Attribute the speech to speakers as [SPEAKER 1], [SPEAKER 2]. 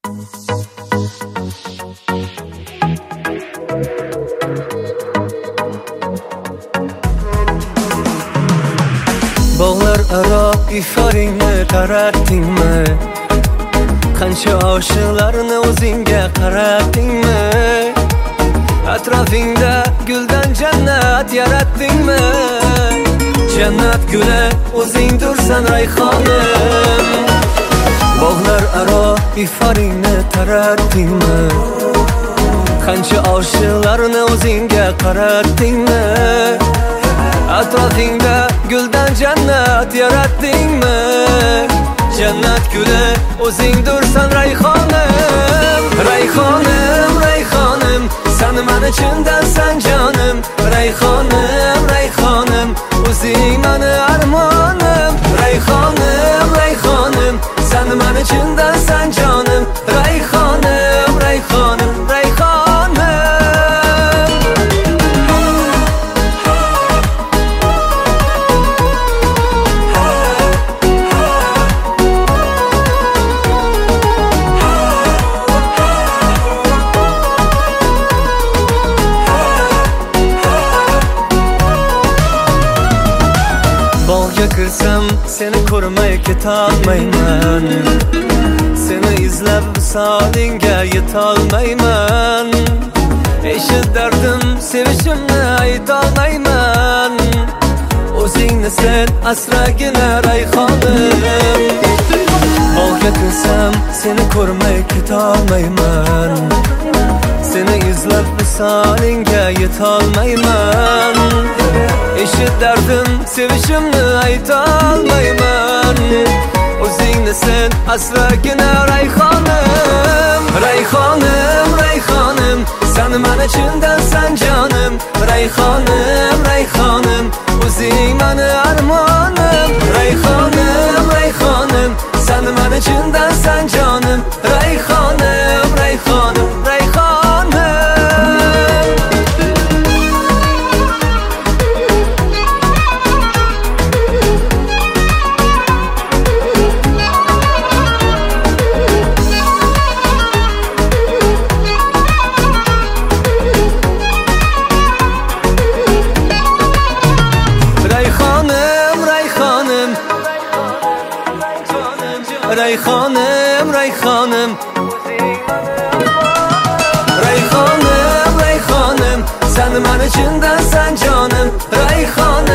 [SPEAKER 1] Bog'lar aro iforingni taratdingmi? Qancha oshiqlarni o'zingga qaratdingmi? Atrofingda guldan jannat yaratdingmi? Jannat guli o'zingdirsan rayhonim. Bog'lar aro iforingni taratdingmi? Qancha oshiqlarni o'zingga qaratdingmi? Atrofingda guldan jannat yaratdingmi? Jannat guli o'zingdirsan rayhonim. Rayhonim, rayhonim, sen mani chindansan jonim. Rayhonim, rayhonim, o'zing mani armonim. Rayhonim, rayhonim, sen mani chindansan jonim. Rayhonim, rayhonim, rayhonim. Bog'ga kirsam seni ko'rmay ketolmayman. Seni izlab visolingga yetolmayman. Eshit dardim, sevishimni aytolmayman. O'zingni sen asragina rayhonim. Bog'ga kirsam seni ko'rmay ketolmayman. Seni izlab visolingga yetolmayman. Eshit dardim, sevishimni aytolmayman. O'zingni sen asragina rayhonim. Rayhonim, rayhonim, sen mani chindansan jonim. Rayhonim, rayhonim, o'zing mani armonim. Rayhonim, rayhonim, sen mani chindansan jonim. Rayhonim, rayhonim, rayhonim. Rayhonim, rayhonim, rayhonim, rayhonim, sen mani chindansan jonim. Rayhonim.